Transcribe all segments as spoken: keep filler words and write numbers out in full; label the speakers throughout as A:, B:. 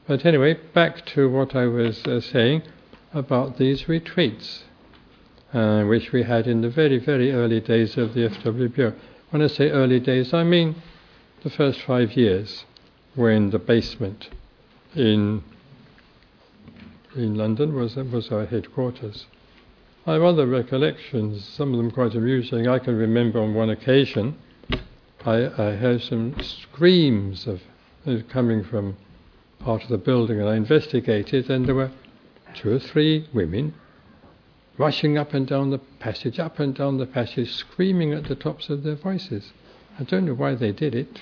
A: But anyway, back to what I was uh, saying about these retreats, uh, which we had in the very, very early days of the F W B O. When I say early days, I mean the first five years, when the basement in in London was was our headquarters. I have other recollections, some of them quite amusing. I can remember on one occasion, I, I heard some screams of uh, coming from part of the building, and I investigated, and there were two or three women rushing up and down the passage, up and down the passage, screaming at the tops of their voices. I don't know why they did it.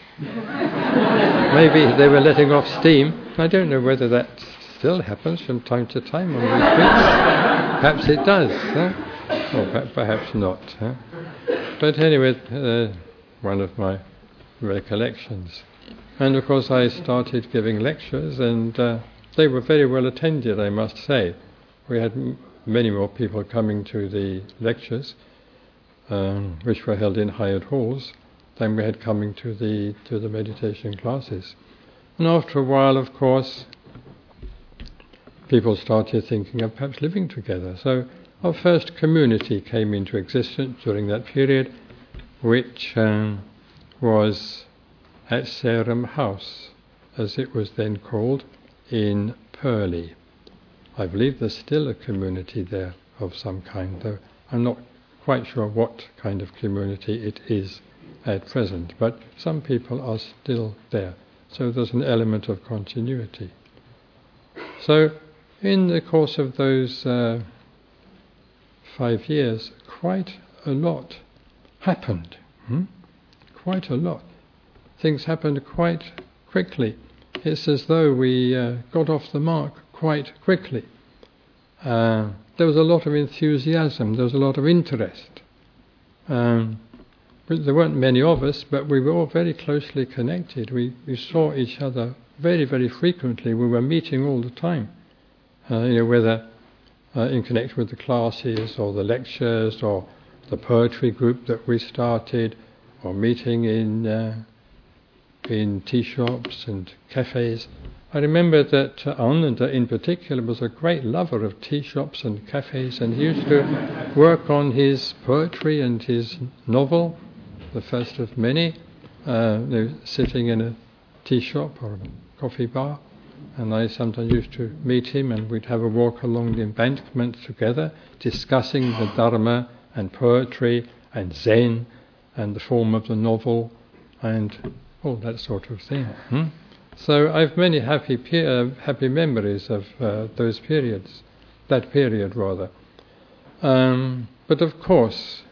A: Maybe they were letting off steam. I don't know whether that still happens from time to time on retreats. Perhaps it does, huh? Or perhaps not. Huh? But anyway, uh, one of my recollections. And of course I started giving lectures, and uh, they were very well attended, I must say. We had m- many more people coming to the lectures, um, which were held in hired halls, than we had coming to the to the meditation classes. And after a while, of course, people started thinking of perhaps living together. So our first community came into existence during that period, which um, was at Sarum House, as it was then called, in Purley. I believe there's still a community there of some kind, though I'm not quite sure what kind of community it is at present, but some people are still there, so there's an element of continuity. So in the course of those uh, five years, quite a lot happened. Hmm? Quite a lot. Things happened quite quickly. It's as though we uh, got off the mark quite quickly. Uh, there was a lot of enthusiasm, there was a lot of interest. Um, there weren't many of us, but we were all very closely connected. We, we saw each other very, very frequently. We were meeting all the time, uh, you know, whether uh, in connection with the classes or the lectures or the poetry group that we started, or meeting in uh, in tea shops and cafes. I remember that uh, Ananda in particular was a great lover of tea shops and cafes, and he used to work on his poetry and his novel, the first of many, uh, you know, sitting in a tea shop or a coffee bar, and I sometimes used to meet him, and we'd have a walk along the embankment together, discussing the Dharma and poetry and Zen and the form of the novel and all that sort of thing. Hmm? So I've many happy pe- uh, happy memories of uh, those periods, that period rather. Um, but of course,